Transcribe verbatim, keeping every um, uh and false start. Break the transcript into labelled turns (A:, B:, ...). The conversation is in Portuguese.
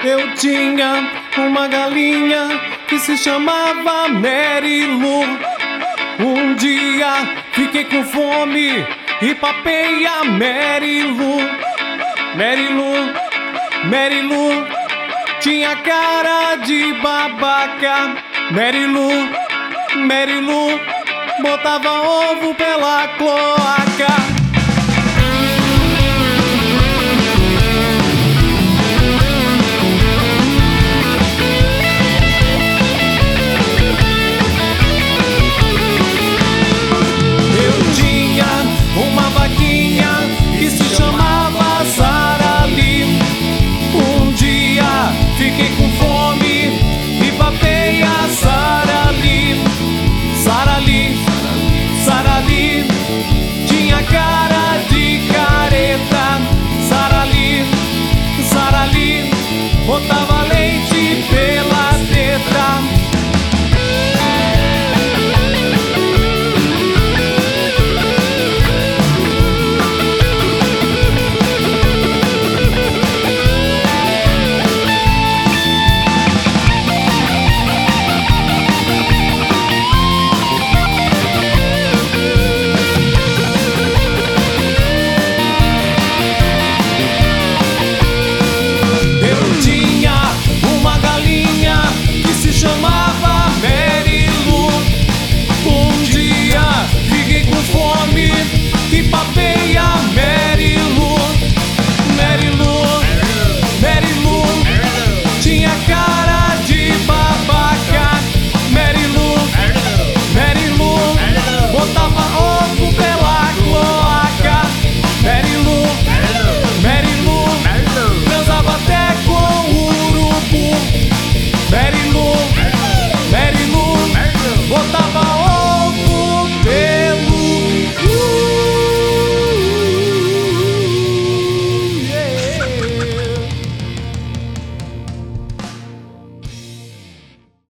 A: Eu tinha uma galinha que se chamava Mary Lou. Um dia fiquei com fome e papei a Mary Lou. Mary Lou, Mary Lou, tinha cara de babaca. Mary Lou, Mary Lou, botava ovo pela cloaca.